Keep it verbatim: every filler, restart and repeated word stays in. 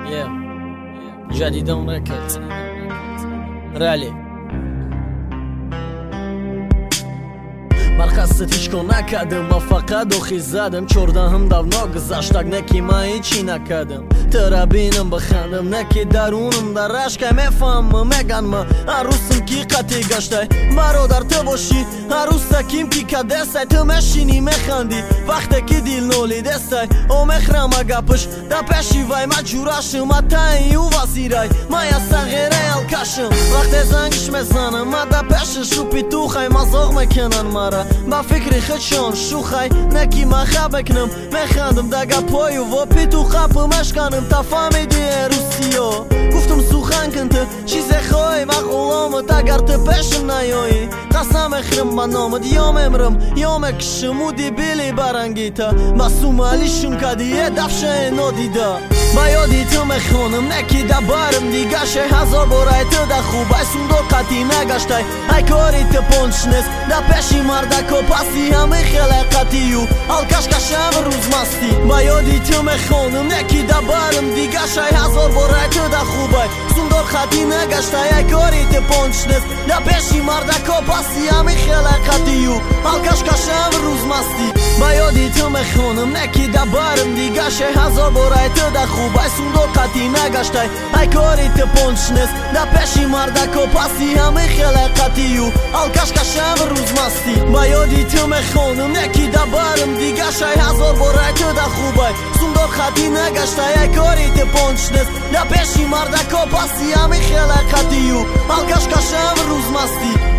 Yeah. جديدة ونركز رالي مرخصت هیچکو نکردم و فقط دخی زدم چرده هم давно گذشتک نکی ما هیچی نکردم ترا بینم بخندم نکی درونم در عشق میفهمم میگنم هر روزم کی قطعی گشته برادر تو باشی هر روز تکیم کی کدسته تو مشینی میخندی وقتی که دیل نولی دسته او میخرم اگپش دا پشی وای مجورشم اتایی و وزیرای ما یا صغیره الکشم وقتی زنگش میزنم ما دا پشش شوپی تو خی مزاق میکنن مرا با فکری خودشان شوخی نکی من خواب بکنم میخندم دگه پایو و پی تو خواب مشکنم تا فهمیدی روسیو گفتم سوخن کنته چیز خواهی مقولامت اگر تو پیشم نیایی قسم اخرم با نامد یا ممرم یا مکشم و دی بیلی برنگیتا با سومالیشم کدیه دفشه نادیده با یادی تو میخونم نکی دا بارم دیگه شه هزار بارای تو دا خوب ای سوندو قطی نگشته ای کاری تو پونچ نیست دا پیشی مردک و پسی همه خلقتیو الکش کشم روز مستی با یادی تو میخونم نکی دا بارم دیگه شه هزار بارای تو دا خوب ای سوندو قطی نگشته ای کاری تو پونچ نیست دا پیشی مردک و پسی همه خلقتیو الکش کشم روز مستی با یادی تو میخونم نکی دا بارم دیگه شه هزار بارای تو دا خوب ای سوندو قطی نگشته ای کاری تو پونچ نیست دا پیشی مردک و پسی همه خلقتیو الکش کشم روز مستی با یادی تو میخونم نکی دا بارم دیگه شه هزار بارای تو دا خوب ای سوندو قطی نگشته ای کاری تو پونچ نیست دا پیشی مردک و پسی همه خلقتیو الکش کشم روز مستی